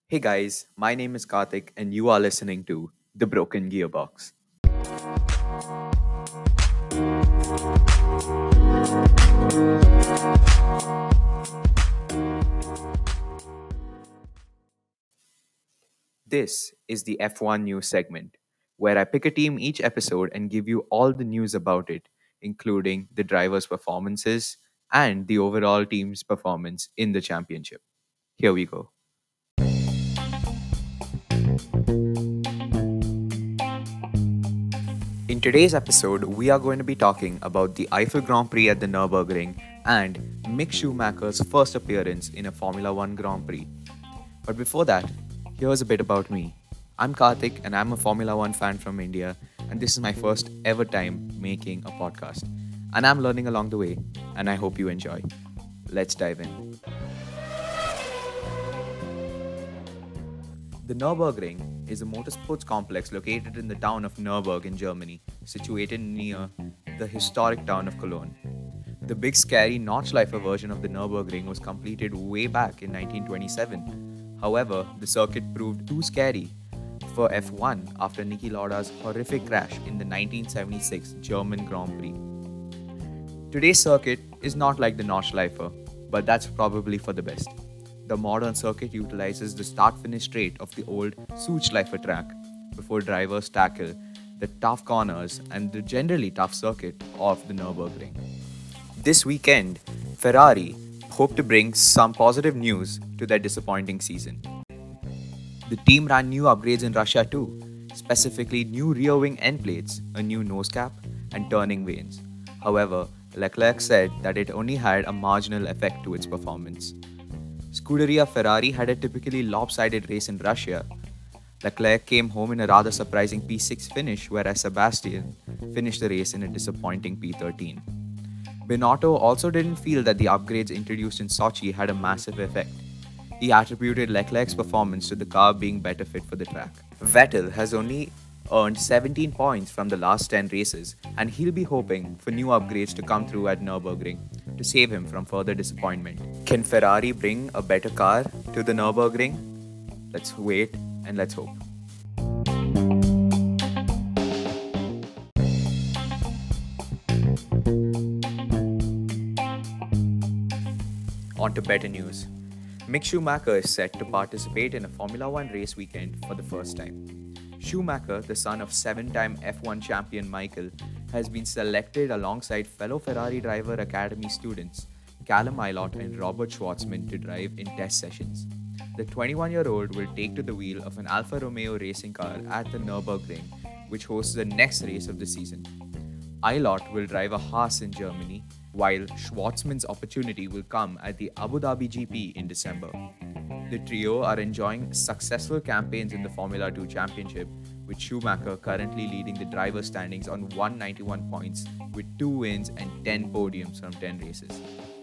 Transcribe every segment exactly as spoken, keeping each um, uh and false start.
Hey guys, my name is Karthik and you are listening to The Broken Gearbox. This is the F one news segment where I pick a team each episode and give you all the news about it, including the drivers' performances and the overall team's performance in the championship. Here we go. In today's episode, we are going to be talking about the Eiffel Grand Prix at the Nürburgring and Mick Schumacher's first appearance in a Formula One Grand Prix. But before that, here's a bit about me. I'm Karthik and I'm a Formula One fan from India, and this is my first ever time making a podcast. And I'm learning along the way, and I hope you enjoy. Let's dive in. The Nürburgring is a motorsports complex located in the town of Nürburg in Germany, situated near the historic town of Cologne. The big scary Nordschleife version of the Nürburgring was completed way back in nineteen twenty-seven. However, the circuit proved too scary for F one after Niki Lauda's horrific crash in the nineteen seventy-six German Grand Prix. Today's circuit is not like the Nordschleife, but that's probably for the best. The modern circuit utilizes the start-finish straight of the old Suchschleife track before drivers tackle the tough corners and the generally tough circuit of the Nürburgring. This weekend, Ferrari hope to bring some positive news to their disappointing season. The team ran new upgrades in Russia too, specifically new rear wing end plates, a new nose cap, and turning vanes. However, Leclerc said that it only had a marginal effect to its performance. Scuderia Ferrari had a typically lopsided race in Russia. Leclerc came home in a rather surprising P six finish, whereas Sebastian finished the race in a disappointing P thirteen. Binotto also didn't feel that the upgrades introduced in Sochi had a massive effect. He attributed Leclerc's performance to the car being better fit for the track. Vettel has only earned seventeen points from the last ten races, and he'll be hoping for new upgrades to come through at Nürburgring to save him from further disappointment. Can Ferrari bring a better car to the Nürburgring? Let's wait and let's hope. On to better news. Mick Schumacher is set to participate in a Formula One race weekend for the first time. Schumacher, the son of seven-time F one champion Michael, has been selected alongside fellow Ferrari Driver Academy students Callum Ilott and Robert Schwartzman to drive in test sessions. The twenty-one-year-old will take to the wheel of an Alfa Romeo racing car at the Nürburgring, which hosts the next race of the season. Ilott will drive a Haas in Germany, while Schwartzman's opportunity will come at the Abu Dhabi G P in December. The trio are enjoying successful campaigns in the Formula Two Championship, with Schumacher currently leading the driver standings on one hundred ninety-one points with two wins and ten podiums from ten races.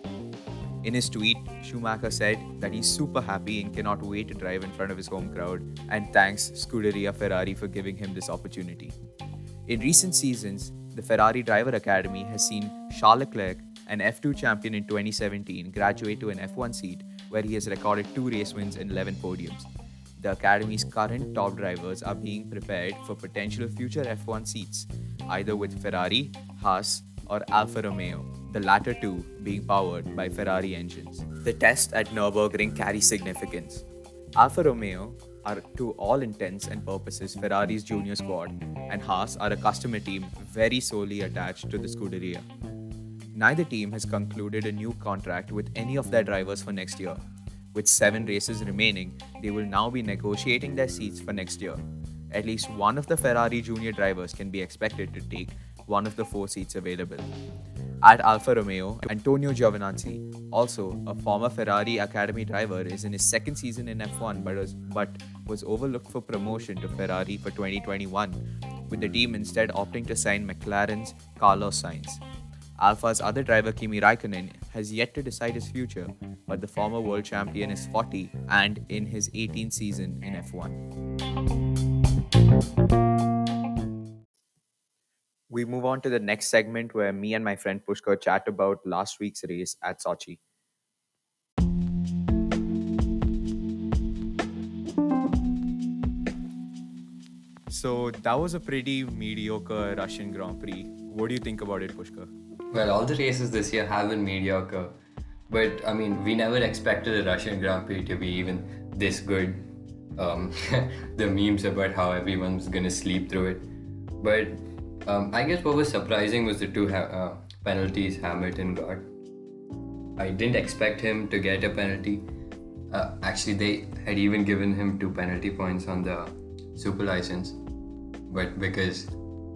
In his tweet, Schumacher said that he's super happy and cannot wait to drive in front of his home crowd, and thanks Scuderia Ferrari for giving him this opportunity. In recent seasons, the Ferrari Driver Academy has seen Charles Leclerc, an F two champion in twenty seventeen, graduate to an F one seat where he has recorded two race wins and eleven podiums. The Academy's current top drivers are being prepared for potential future F one seats, either with Ferrari, Haas, or Alfa Romeo, the latter two being powered by Ferrari engines. The test at Nürburgring carries significance. Alfa Romeo are to all intents and purposes Ferrari's junior squad, and Haas are a customer team very solely attached to the Scuderia. Neither team has concluded a new contract with any of their drivers for next year. With seven races remaining, they will now be negotiating their seats for next year. At least one of the Ferrari junior drivers can be expected to take one of the four seats available. At Alfa Romeo, Antonio Giovinazzi, also a former Ferrari Academy driver, is in his second season in F one but was, but was overlooked for promotion to Ferrari for twenty twenty-one, with the team instead opting to sign McLaren's Carlos Sainz. Alfa's other driver Kimi Raikkonen has yet to decide his future, but the former world champion is forty and in his eighteenth season in F one. We move on to the next segment where me and my friend Pushkar chat about last week's race at Sochi. So that was a pretty mediocre Russian Grand Prix. What do you think about it, Pushkar? Well, all the races this year have been mediocre. But, I mean, we never expected the Russian Grand Prix to be even this good. Um, the memes about how everyone's gonna sleep through it. But um, I guess what was surprising was the two ha- uh, penalties Hamilton got. I didn't expect him to get a penalty. Uh, actually, they had even given him two penalty points on the super license. But because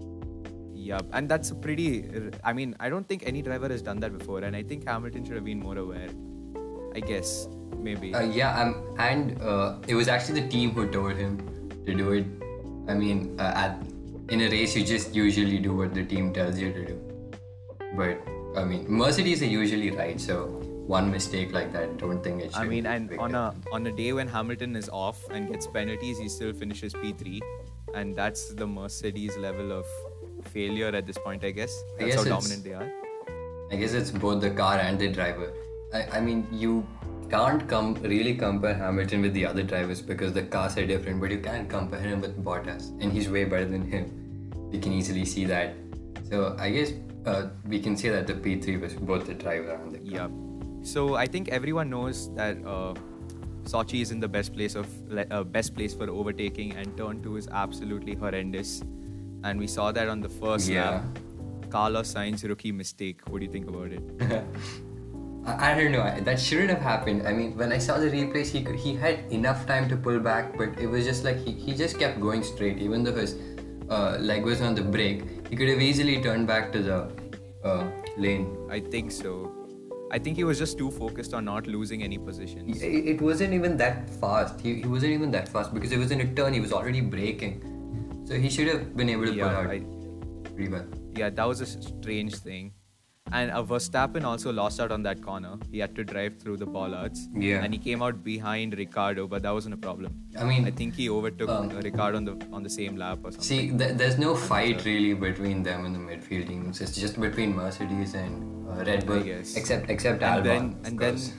Yeah, and that's a pretty. I mean, I don't think any driver has done that before, and I think Hamilton should have been more aware. I guess, maybe. Uh, yeah, um, and uh, it was actually the team who told him to do it. I mean, uh, at, in a race, you just usually do what the team tells you to do. But, I mean, Mercedes are usually right, so one mistake like that, I don't think it should. I mean, and be on big. a on a day when Hamilton is off and gets penalties, he still finishes P three, and that's the Mercedes level of failure at this point, I guess. I That's guess how it's- dominant they are. I guess it's both the car and the driver. I, I mean, you can't com- really compare Hamilton with the other drivers because the cars are different, but you can compare him with Bottas, and he's way better than him. We can easily see that. So I guess uh, we can say that the P three was both the driver and the car. Yeah. So I think everyone knows that uh, Sochi is in the best place of le- uh, best place for overtaking, and turn two is absolutely horrendous. And we saw that on the first Yeah. lap. Carlos Sainz rookie mistake. What do you think about it? I, I don't know. I- That shouldn't have happened. I mean, when I saw the replays, he could, he had enough time to pull back, but it was just like he, he just kept going straight. Even though his uh, leg was on the brake, he could have easily turned back to the uh, lane. I think so. I think he was just too focused on not losing any positions. It, it wasn't even that fast. He, he wasn't even that fast because it was in a turn. He was already braking, so he should have been able to Yeah, pull out I- pretty well. Yeah, that was a strange thing. And uh, Verstappen also lost out on that corner. He had to drive through the bollards. Yeah. And he came out behind Ricardo, but that wasn't a problem. I mean, I think he overtook Um, uh, Ricardo on the on the same lap or something. see, th- there's no fight really between them in the midfield teams. It's just between Mercedes and uh, Red Bull, guess. except except and Albon. then of and course.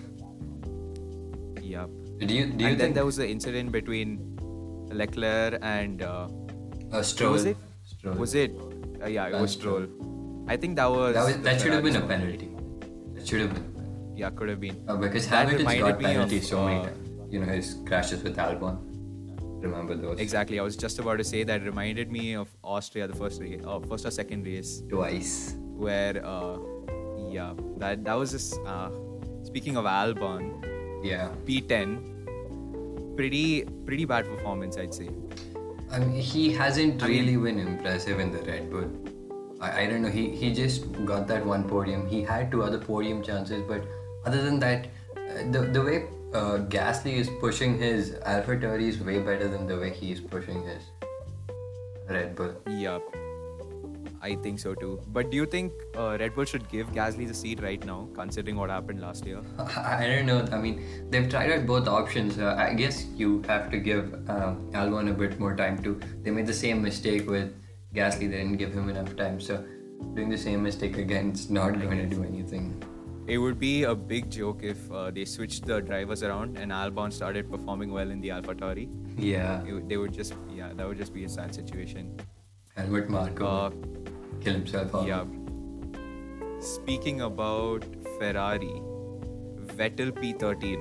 then yeah. Do you do you And then think there was the incident between Leclerc and uh, uh, Stroll? was it? Stroll. Was it? Uh, yeah, it Lance was Stroll. I think that was that was the that should have been a Ferrari's penalty. That should have been Yeah, could have been. uh, because That Hamilton's reminded got me of, penalties so many uh, times. You know his crashes with Albon. Remember those? Exactly. I was just about to say that reminded me of Austria, the first race, uh, first or second race, Twice. where uh, yeah, that that was just. Uh, speaking of Albon, Yeah. P ten, pretty pretty bad performance, I'd say. I mean, he hasn't I really mean- been impressive in the Red Bull. I, I don't know. He he just got that one podium. He had two other podium chances, but other than that, uh, the the way uh, Gasly is pushing his AlphaTauri is way better than the way he is pushing his Red Bull. Yeah, I think so too. But do you think uh, Red Bull should give Gasly the seat right now, considering what happened last year? I don't know. I mean, they've tried out both options. Uh, I guess you have to give um, Albon a bit more time too. They made the same mistake with Gasly. They didn't give him enough time. So doing the same mistake again, it's not going to do anything. It would be a big joke if uh, they switched the drivers around and Albon started performing well in the AlphaTauri. Yeah. It, would- they would just, yeah, that would just be a sad situation. Helmut Marko Uh, kill himself off. yeah. Speaking about Ferrari, Vettel P thirteen.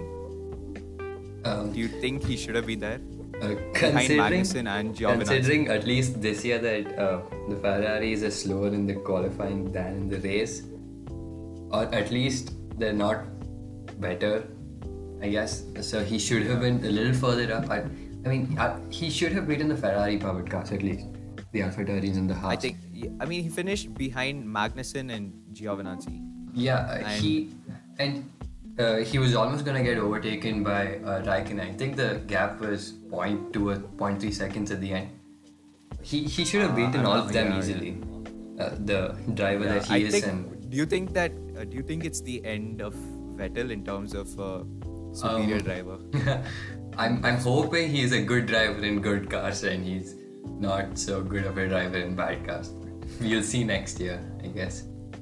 Um, Do you think he should have been there? uh, Behind considering, Magnussen and Giovinazzi. considering at least this year that uh, the Ferraris are slower in the qualifying than in the race, or at least they're not better, I guess. So he should have been a little further up. I, I mean, uh, he should have beaten the Ferrari powered cars at least. The AlphaTauris and the Haas. I think, I mean, he finished behind Magnussen and Giovinazzi. Yeah, uh, And- he and uh, he was almost gonna get overtaken by uh, Raikkonen. I think the gap was zero point two or zero point three seconds at the end. He he should have Uh, beaten I all know, of them yeah, easily. Uh, the driver Yeah, that he I is, think, and do you think that, uh, do you think it's the end of Vettel in terms of uh, superior Um, driver? I'm I'm hoping he's a good driver in good cars and he's not so good of a driver in bad cars. We'll see next year, I guess.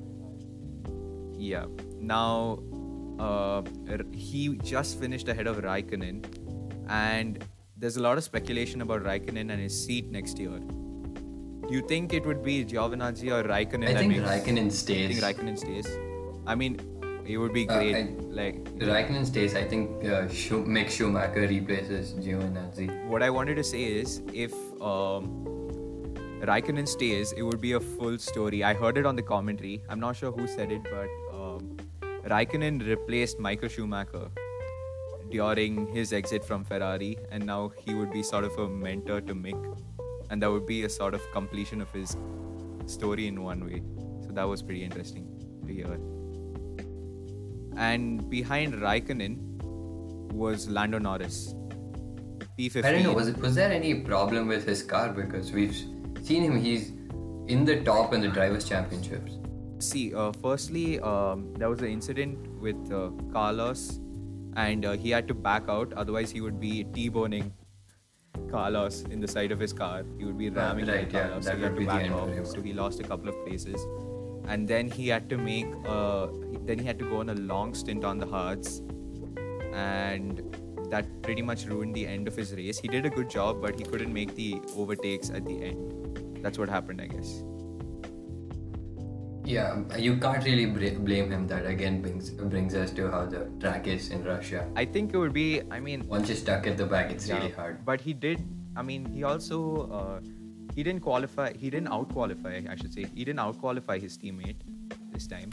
Yeah. Now, uh, r- he just finished ahead of Raikkonen, and there's a lot of speculation about Raikkonen and his seat next year. Do you think it would be Giovinazzi or Raikkonen? I that think makes, Raikkonen I stays. think Raikkonen stays. I mean, it would be Uh, great. I- like Raikkonen stays. I think uh, Schu- Mick Schumacher replaces Giovinazzi. what I wanted to say is, if um, Raikkonen stays, it would be a full story. I heard it on the commentary. I'm not sure who said it, but um, Raikkonen replaced Michael Schumacher during his exit from Ferrari, and now he would be sort of a mentor to Mick, and that would be a sort of completion of his story in one way. So that was pretty interesting to hear. And behind Raikkonen was Lando Norris, P fifteen. I don't know. Was it, was there any problem with his car? Because we've seen him. He's in the top in the drivers' championships. See, uh, firstly, um, there was an incident with uh, Carlos, and uh, he had to back out. Otherwise, he would be T-boning Carlos in the side of his car. He would be ramming right, into yeah, Carlos. that so he had would to be the back end for off. him. So he lost a couple of places, and then he had to make. Uh, then he had to go on a long stint on the hards, and that pretty much ruined the end of his race. He did a good job, but he couldn't make the overtakes at the end. That's what happened, I guess. Yeah, you can't really bra- blame him. That again brings brings us to how the track is in Russia. I think it would be. I mean, Once you're stuck at the back, it's yeah, really hard. But he did. I mean, he also uh, he didn't qualify. He didn't out qualify. I should say he didn't out qualify his teammate this time.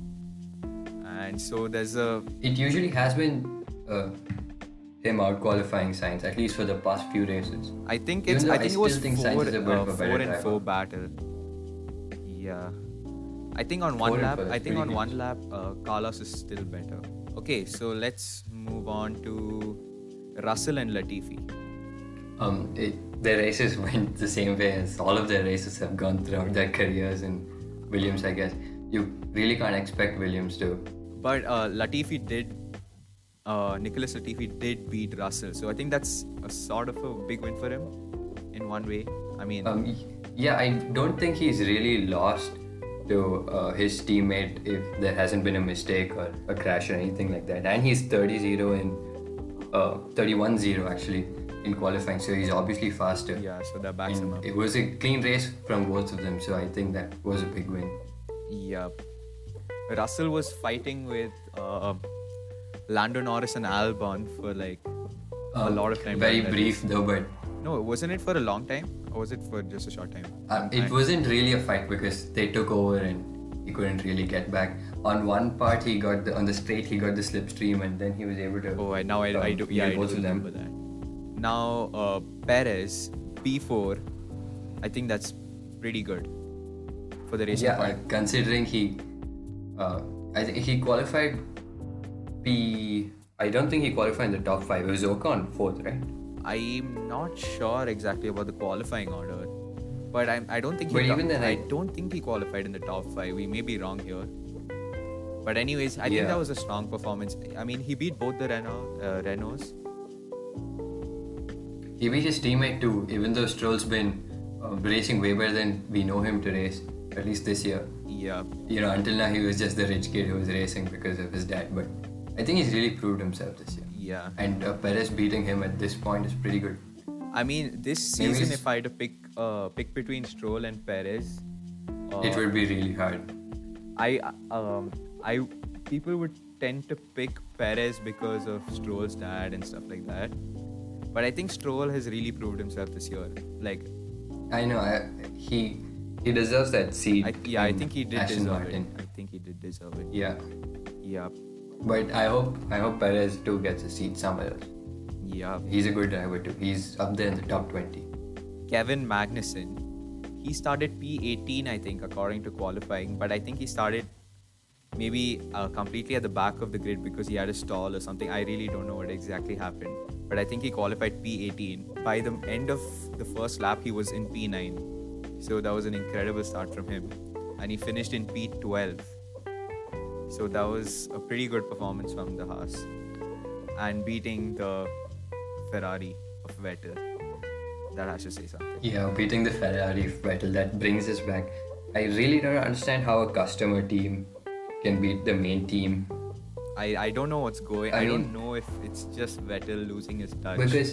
And so there's a It usually has been uh, him out qualifying Sainz, at least for the past few races. I think Even it's. though I I think it still was think four, Sainz is a bit uh, of a four better and driver. four battle. Yeah, I think on one Four and lap. four, I that's think on pretty one good. lap, uh, Carlos is still better. Okay, so let's move on to Russell and Latifi. Um, it, their races went the same way as all of their races have gone throughout their careers in Williams, I guess. You really can't expect Williams to. But uh, Latifi did. Uh, Nicholas Latifi did beat Russell, so I think that's a sort of a big win for him, in one way. I mean, Um, y- yeah, I don't think he's really lost to uh, his teammate if there hasn't been a mistake or a crash or anything like that. And he's thirty zero in uh, thirty-one zero actually in qualifying, so he's obviously faster. yeah, so that backs him And up. it was a clean race from both of them, so I think that was a big win. Yeah, Russell was fighting with uh, Lando Norris and Albon for like a Um, lot of time. Very during that brief race. though, but No, wasn't it for a long time, or was it for just a short time? uh, it wasn't really a fight because they took over and he couldn't really get back. On one part, he got the, on the straight, he got the slipstream, and then he was able to. Oh, I now I, I um, do yeah I nail do both of them. remember that. Now uh, Perez P four, I think that's pretty good for the racing Yeah, uh, point. considering he, uh, I think he qualified P. I don't think he qualified in the top five. It was Ocon fourth, right? I'm not sure exactly about the qualifying order, but I'm, I don't think he But top- even then, I I- don't think he qualified in the top five. We may be wrong here, but anyways, I think Yeah. that was a strong performance. I mean, he beat both the Renault uh, Renaults. He beat his teammate too, even though Stroll's been uh, racing way better than we know him to race, at least this year. Yeah, You know, until now he was just the rich kid who was racing because of his dad, but I think he's really proved himself this year. yeah. And uh, Perez beating him at this point is pretty good. I mean, this Maybe season, it's- if I had to pick uh, pick between Stroll and Perez, uh, It would be really hard. I um I people would tend to pick Perez because of Stroll's dad and stuff like that. But I think Stroll has really proved himself this year. Like, I know, I, he he deserves that seat. I, yeah, I in think he did Aston deserve Martin. it. I think he did deserve it. Yeah, Yeah, but I hope I hope Perez too gets a seat somewhere else. yeah. He's a good driver too. He's up there in the top twenty. Kevin Magnussen, he started P eighteen, I think, according to qualifying. But I think he started maybe uh, completely at the back of the grid because he had a stall or something. I really don't know what exactly happened. But I think he qualified P eighteen. By the end of the first lap, he was in P nine. So that was an incredible start from him. And he finished in P twelve. So that was a pretty good performance from the Haas. And beating the Ferrari of Vettel. That has to say something. Yeah, beating the Ferrari Vettel, that brings us back. I really don't understand how a customer team can beat the main team. I, I don't know what's going. I, I don't mean- know if it's just Vettel losing his touch. Because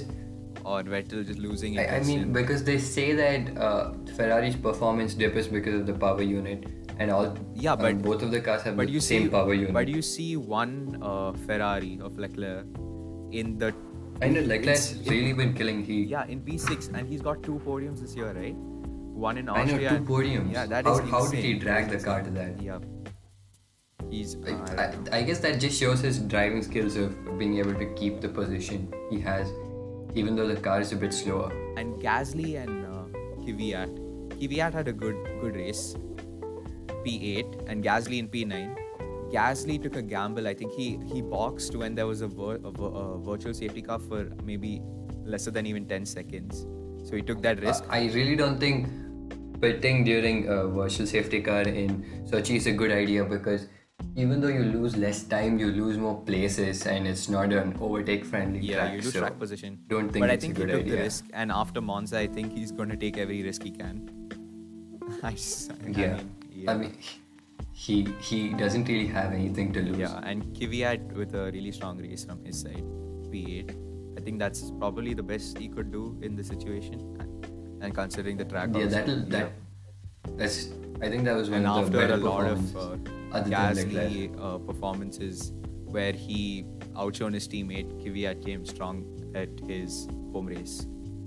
or Vettel just losing I, I interest mean, in- because they say that uh, Ferrari's performance differs because of the power unit, and all. Yeah, uh, but- both of the cars have but the you same see, power unit. but you see one uh, Ferrari of Leclerc in the I know Leclerc's it's- really been killing. He yeah in V six, and he's got two podiums this year, right? One in I know Austria. two and- podiums. Yeah, that how, is how did he insane. drag That the is car to insane. that? Yeah, he's. I, uh, I, I guess that just shows his driving skills of being able to keep the position he has, even though the car is a bit slower. and Gasly and uh, Kvyat. Kvyat had a good good race, P eight, and Gasly in P nine. Gasly took a gamble. I think he he boxed when there was a, vir- a, vir- a virtual safety car for maybe lesser than even ten seconds. So he took that risk. Uh, I really don't think pitting during a virtual safety car in Sochi is a good idea, because even though you lose less time, you lose more places, and it's not an overtake friendly yeah, track. you lose so track position. Don't think but I it's think a he good took idea. the risk, and after Monza, I think he's going to take every risk he can. I, s- I Yeah. mean, yeah. I mean, he he doesn't really have anything to lose. Yeah, and Kvyat with a really strong race from his side, P eight. I think that's probably the best he could do in the situation, and considering the track. Yeah, also. that'll that. That's. I think that was one And of the after better a lot of performances, uh, other than Leclerc. Gasly uh, performances where he outshone his teammate, Kvyat came strong at his home race.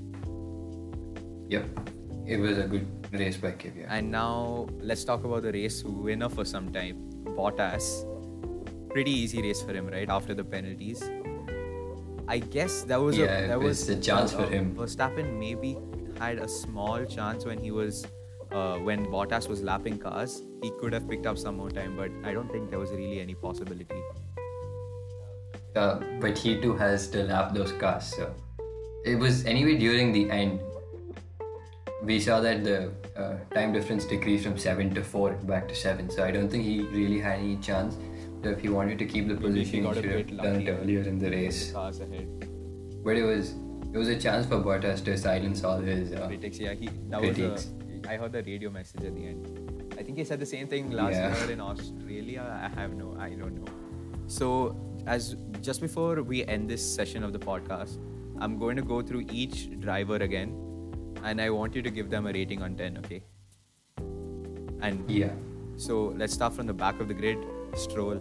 Yep, it was a good race by Kvyat. And now let's talk about the race winner for some time, Bottas. Pretty easy race for him, right? After the penalties, I guess there was Yeah, a there it was was a chance for him. Verstappen maybe had a small chance when he was uh, when Bottas was lapping cars. He could have picked up some more time, but I don't think there was really any possibility. Uh, but he too has to lap those cars. So it was anyway during the end. We saw that the uh, time difference decreased from seven to four back to seven. So I don't think he really had any chance. So if he wanted to keep the Maybe he position, got he a should have bit done it lucky earlier in the with race. the cars ahead. But it was it was a chance for Bottas to silence all his uh, Critics, yeah, he that critics. was a, I heard the radio message at the end. I think he said the same thing last Yeah. year in Australia. I have no, I don't know. So as just before we end this session of the podcast, I'm going to go through each driver again, and I want you to give them a rating on ten, okay? And Yeah. so let's start from the back of the grid. Stroll,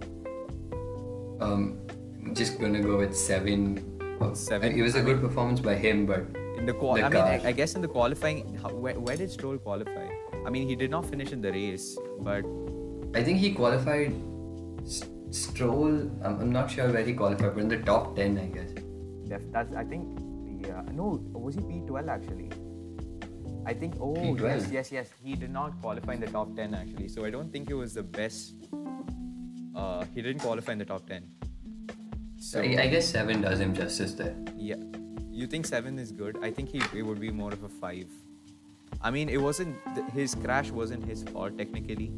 Um, I'm just gonna go with seven. Uh, Seven. It was a I good performance by him, but in the qual. The I mean, I, car. I guess in the qualifying, how, where, where did Stroll qualify? I mean, he did not finish in the race, but I think he qualified. S- Stroll. I'm, I'm not sure where he qualified, but in the top ten, I guess. Def- that's I think yeah no was he P twelve actually? I think oh P twelve? yes yes yes he did not qualify in the top ten actually, so I don't think he was the best. Uh, he didn't qualify in the top ten. So I, I guess seven does him justice there. yeah, you think seven is good? I think he it would be more of a five. I mean, it wasn't th- his crash wasn't his fault technically.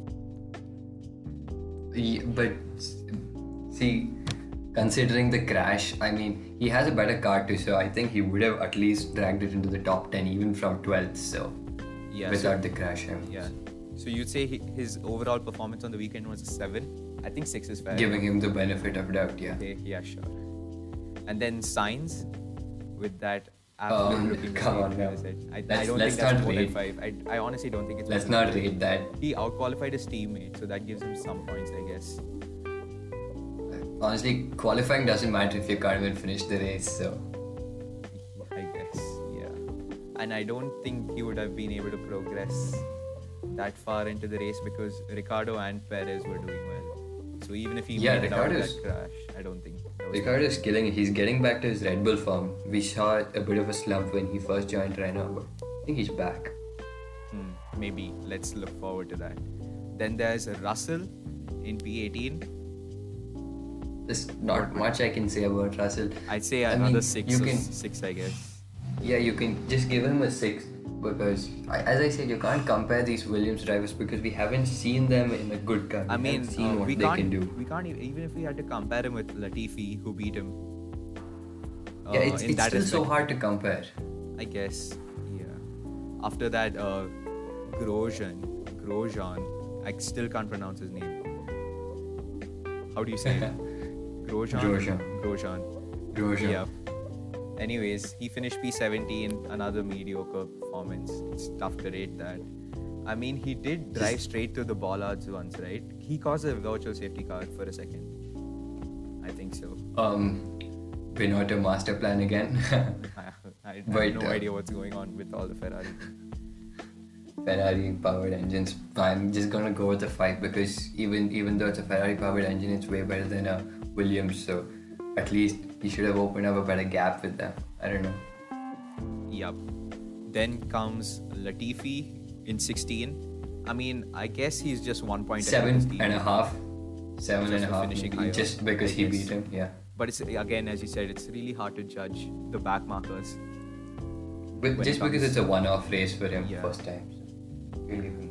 Ye- But s- see, considering the crash, I mean, he has a better car too, so I think he would have at least dragged it into the top ten, even from twelfth. So Yeah. without so, the crash, I mean, yeah. So you'd say he, his overall performance on the weekend was a seven? I think six is fair. giving him the benefit of doubt. Yeah. Okay, yeah, sure. And then Sainz with that Um, absolute rookie come mistake, on as I now. said. I, I Let's- don't let's think that's not more than rate- five. I, I honestly don't think it's Let's more than not five. rate that. He outqualified his teammate, so that gives him some points, I guess. Honestly, qualifying doesn't matter if you can't even finish the race. So I guess, yeah. And I don't think he would have been able to progress that far into the race because Ricardo and Perez were doing well. So even if he Yeah, made it out of Ricardo's- that crash, I don't think. That was Ricardo is killing it. He's getting back to his Red Bull form. We saw a bit of a slump when he first joined Renault, but I think he's back. Hmm, maybe. Let's look forward to that. Then there's Russell in P eighteen. There's not much I can say about Russell. I'd say I another mean, six you or can- s- six, I guess. Yeah, you can just give him a six because, I- as I said, you can't compare these Williams drivers because we haven't seen them in a good car. We I mean, haven't seen uh, what we they can't. can do. We can't even, even if we had to compare him with Latifi, who beat him. Uh, yeah, it's, in it's that still so respect, hard to compare. I guess. Yeah. After that, uh, Grosjean, Grosjean, I still can't pronounce his name. How do you say it? Grosjean. Grosjean. Grosjean. Grosjean. Yeah. Anyways, he finished P seventeen, another mediocre performance. It's tough to rate that. I mean, he did drive Just- straight to the bollards once, right? He caused a virtual safety car for a second. I think so. Um, Binotto master plan again. I, I, I But, have no uh, idea what's going on with all the Ferrari things. Ferrari powered engines. I'm just gonna go with the five because even even though it's a Ferrari powered engine, it's way better than a Williams. So at least he should have opened up a better gap with them. I don't know. Yup. Then comes Latifi in sixteen. I mean, I guess he's just one point ahead of Seven his team. and a half. Seven Just and a for half. finishing maybe, higher, just because I he guess. beat him. Yeah. But it's again, as you said, it's really hard to judge the back markers. But When just it because comes- it's a one-off race for him Yeah. first time. So really good.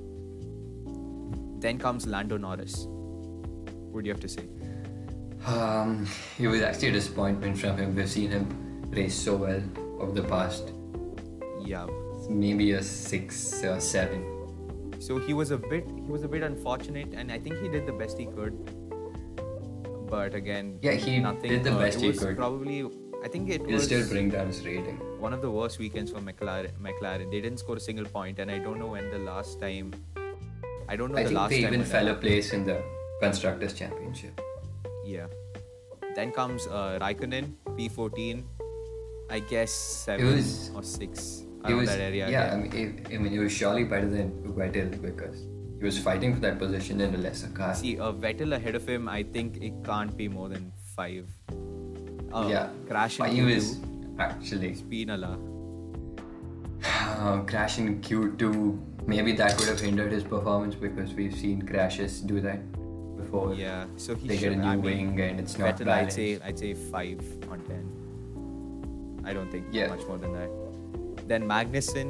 Then comes Lando Norris. What do you have to say? Um, it was actually a disappointment from him. We've seen him race so well over the past Yeah. maybe a six or seven. So he was a bit he was a bit unfortunate, and I think he did the best he could. But again, Yeah, he nothing, did the uh, best it he was could. Probably, I think it He'll was still bring down his rating. one of the worst weekends for McLaren. McLaren. They didn't score a single point, and I don't know when the last time. I don't know I the think last they time. even when fell a that- place in the Constructors' Championship. Yeah. Then comes uh, Raikkonen, P fourteen. I guess seven was- or six It around was, that area. yeah, I again. mean, it, I mean, it was surely better than Vettel because he was fighting for that position in a lesser car. See, uh, Vettel ahead of him, I think it can't be more than five. Uh, yeah, Crash in he Q two, was actually Spinala. uh, crash in Q two. Maybe that could have hindered his performance because we've seen crashes do that before. Yeah, so he They should. get a new I mean, wing and it's not Vettel, I'd balanced. say, I'd say five on ten. I don't think Yeah. much more than that. Then Magnussen,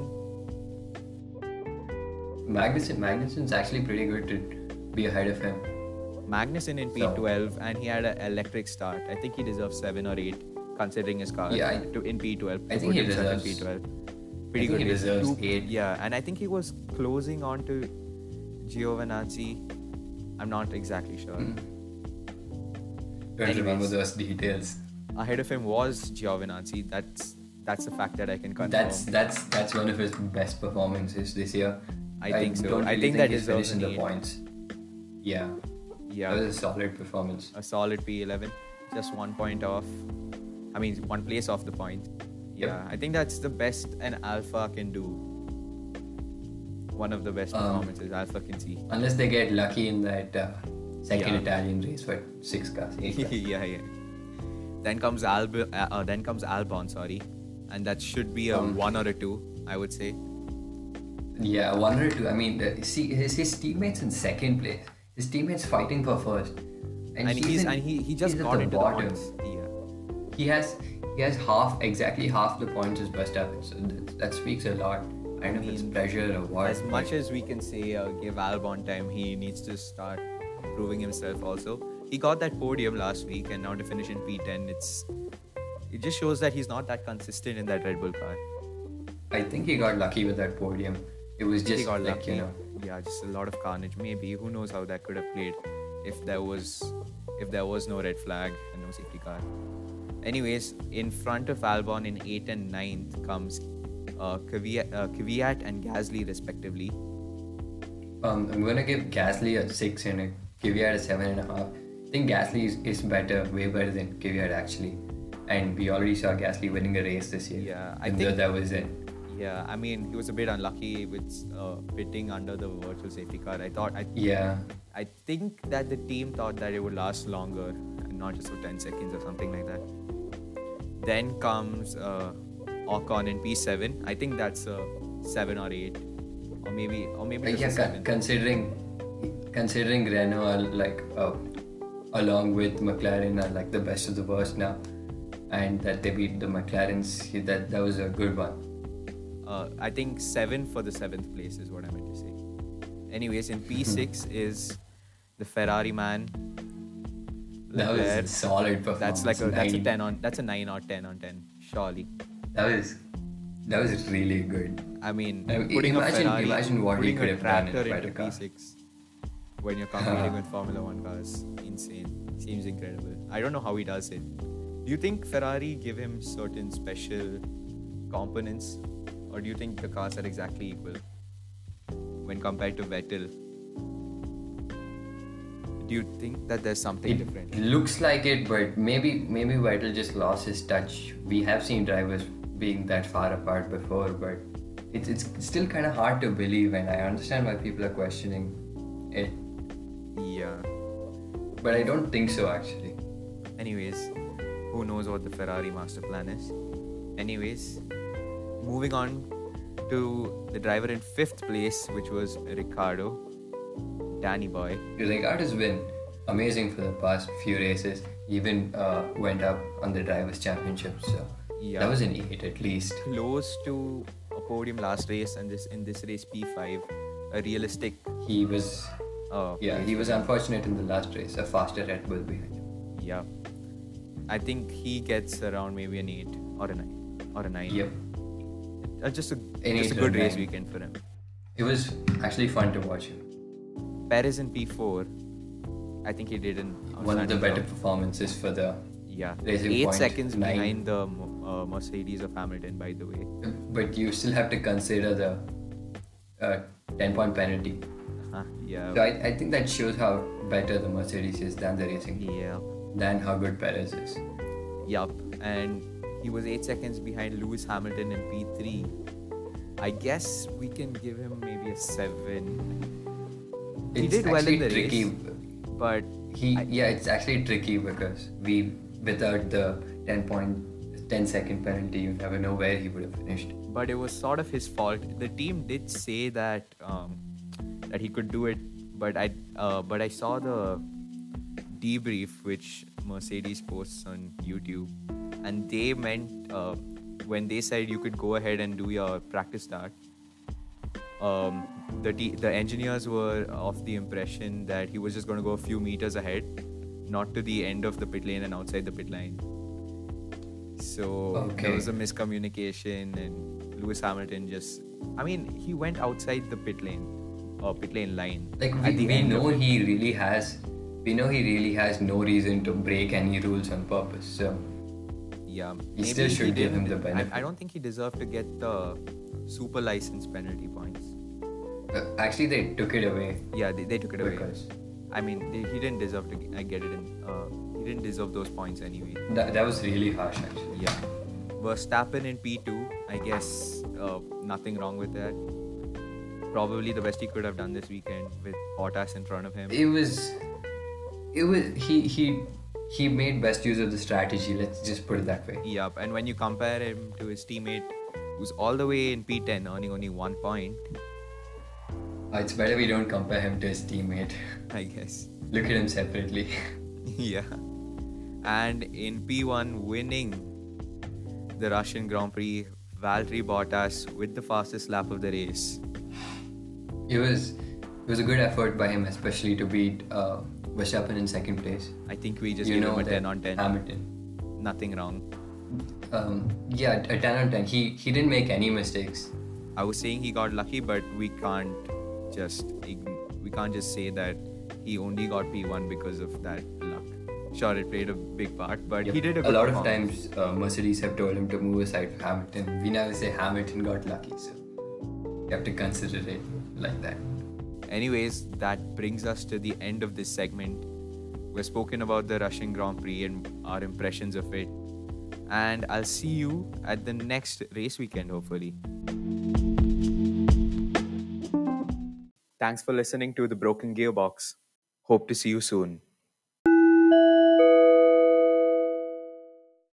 Magnussen, Magnussen's actually pretty good to be ahead of him. Magnussen in P twelve, and he had an electric start. I think he deserves seven or eight, considering his car. Yeah, I- to, in P twelve. I to think put he himself in deserves- P twelve. I Pretty think good. he race. deserves Two- eight. Yeah, and I think he was closing on to Giovinazzi. I'm not exactly sure. Mm. Don't remember Anyways. those details. Ahead of him was Giovinazzi. That's that's a fact that I can confirm. That's that's that's one of his best performances this year. I think so. Don't I really think that he's deserves finished in an the eight. points. Yeah, yeah. that was a solid performance. A solid P eleven, just one point off. I mean, one place off the point. Yep. Yeah, I think that's the best an Alpha can do. One of the best Um, performances Alpha can see. Unless they get lucky in that uh, second Yeah. Italian race for six cars, eight cars. yeah, yeah. Then comes Alb, uh, uh, then comes Albon, sorry, and that should be a Um, one or a two, I would say. Yeah, one or two. I mean, the, see, his, his teammates in second place. His teammates fighting for first, And, he's, in- and he, he just he's at got the into bottom. the points. Yeah. He has he has half exactly half the points as Verstappen. So that, that speaks a lot. I don't know if it's mean, pressure or what. As but- much as we can say, uh, give Albon time, he needs to start proving himself also. He got that podium last week, and now to finish in P ten, it's it just shows that he's not that consistent in that Red Bull car. I think he got lucky with that podium. It was just he got like lucky. you know. Yeah, just a lot of carnage. Maybe who knows how that could have played if there was if there was no red flag and no safety car. Anyways, in front of Albon in eighth and ninth comes uh, Kvyat, uh, Kvyat and Gasly respectively. Um, I'm gonna give Gasly a six and a Kvyat a seven and a half. I think Gasly is, is better, way better than Kvyat actually. And we already saw Gasly winning a race this year. Yeah, I and think- that was it. Yeah, I mean he was a bit unlucky with uh, pitting under the virtual safety car. I thought I Yeah. I think that the team thought that it would last longer and not just for ten seconds or something like that. Then comes uh, Ocon in P seven. I think that's a seven or eight, or maybe or maybe Like, just yeah, a con- seven. considering considering Renault are like uh, along with McLaren are like the best of the worst now, and that they beat the McLarens, that that was a good one. Uh, I think seven for the seventh place is what I meant to say. Anyways, in P six is the Ferrari man. That was Leclerc. a solid performance. That's like a that's a Nine. ten on that's a nine or ten on ten, surely. That was that was really good. I mean, I mean, putting imagine- a Ferrari, imagine what we putting could a have done in a tractor better into car. P six when you're competing with Formula One cars, insane. Seems incredible. I don't know how he does it. Do you think Ferrari give him certain special components, or do you think the cars are exactly equal when compared to Vettel? Do you think that there's something It different? looks like it, but maybe maybe Vettel just lost his touch. We have seen drivers being that far apart before, but it's it's still kind of hard to believe, and I understand why people are questioning it, Yeah. but I don't think so actually. Anyways, who knows what the Ferrari master plan is? Anyways, moving on to the driver in fifth place, which was Ricardo, Danny boy. Ricardo's been amazing for the past few races. He even uh, went up on the drivers' championship, so Yeah. that was an eight at least. Close to a podium last race, and this in this race P five, a realistic. He was Uh, yeah he was unfortunate in the last race. A faster Red Bull behind him. Yeah, I think he gets around maybe an eight or a nine or a nine. Yep, Uh, just a An just a eight or good race nine. weekend for him. it was actually fun to watch him. Perez in P four, I think he did an One of the outstanding better job. performances for the Yeah, Racing eight Point seconds nine. behind the uh, Mercedes of Hamilton, by the way. but you still have to consider the uh, ten point penalty. Uh, yeah, So I, I think that shows how better the Mercedes is than the racing, yeah, than how good Perez is. yup. And he was eight seconds behind Lewis Hamilton in P three. I guess we can give him maybe a seven. He It's did well actually in the tricky. race, but He I- yeah, it's actually tricky because we without the ten point ten second penalty, you never know where he would have finished. but it was sort of his fault. The team did say that um, that he could do it, but I uh, but I saw the debrief which Mercedes posts on YouTube, and they meant uh, when they said you could go ahead and do your practice start. Um, the te- the engineers were of the impression that he was just going to go a few meters ahead, not to the end of the pit lane and outside the pit line. So Okay. there was a miscommunication, and Lewis Hamilton just, I mean, he went outside the pit lane or pit lane line. Like at we, the we end know of it. he really has, we know he really has no reason to break any rules on purpose. So Yeah, You still maybe should he give him didn't- the benefit. I, I don't think he deserved to get the super license penalty points. uh, actually, they took it away Yeah, they, they took it away. because I mean, they, he didn't deserve to g- uh, get it in. Uh, he didn't deserve those points anyway. that, that was really harsh. Actually, Yeah. Verstappen in P two, I guess uh, nothing wrong with that. Probably the best he could have done this weekend with Bottas in front of him. it was, it was he he he made best use of the strategy. Let's just put it that way. Yep. And when you compare him to his teammate, who's all the way in P ten, earning only one point, Uh, it's better we don't compare him to his teammate. I guess. Look at him separately. Yeah. And in P one, winning the Russian Grand Prix, Valtteri Bottas with the fastest lap of the race. It was it was a good effort by him, especially to beat uh, Verstappen in second place. I think we just you gave know him a that ten on ten. Hamilton. Nothing wrong. Um, yeah, a ten on ten. He he didn't make any mistakes. I was saying he got lucky, but we can't just ign- we can't just say that he only got P one because of that luck. Sure, it played a big part, but he did a a good lot of performance. times uh, Mercedes have told him to move aside for Hamilton. We never say Hamilton got lucky, so you have to consider it like that. Anyways, that brings us to the end of this segment. We've spoken about the Russian Grand Prix and our impressions of it. And I'll see you at the next race weekend, hopefully. Thanks for listening to The Broken Gearbox. Hope to see you soon.